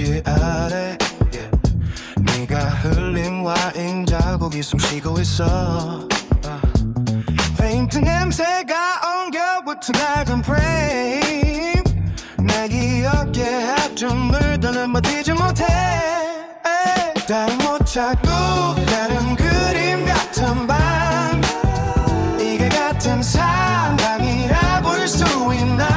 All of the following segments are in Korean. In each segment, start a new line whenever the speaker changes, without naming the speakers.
길 아래 네가 흘린 와인 자국이 숨쉬고 있어 페인트 냄새가 엉겨붙은 낡은 프레임 내 기억에 합주물 더는 버티지 못해 다른 못 찾고 다른 그림 같은 밤 이게 같은 사랑이라 볼 수 있나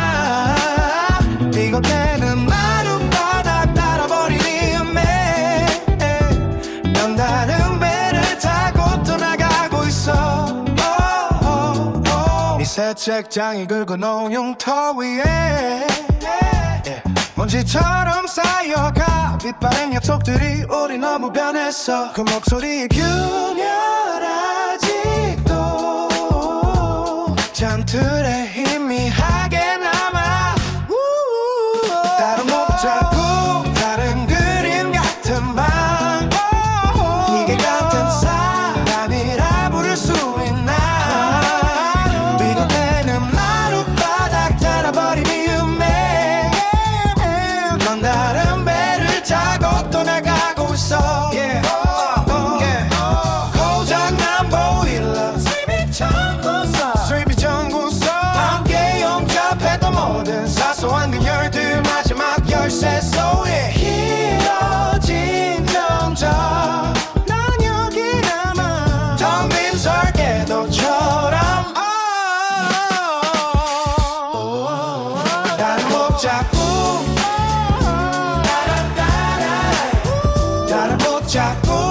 비겁대는 마룻바닥 따라버린 위험해 넌 다른 배를 타고 떠나가고 있어 네 새 책장이 긁어놓은 흉터 위에 먼지처럼 쌓여가 빛바랜 약속들이 우리 너무 변했어 그 목소리에 균열 아직도 잔틀에 희미하게 남아 다른 못 잡고 다른 그림 같은 밤 이게 같은 사람이라 부를 수 있나 비겁대는 마룻바닥 따라버린 위험해 넌 다른 배를 타고 떠나가고 있어 고장난 보일러 수입이 전구서 함께 용접했던 모든 사소한 그 열들 마지막 열쇠 속에 길어진 정적 난 여기 남아 텅 빈 설계도처럼 다른 못 잡고 다른 못 잡고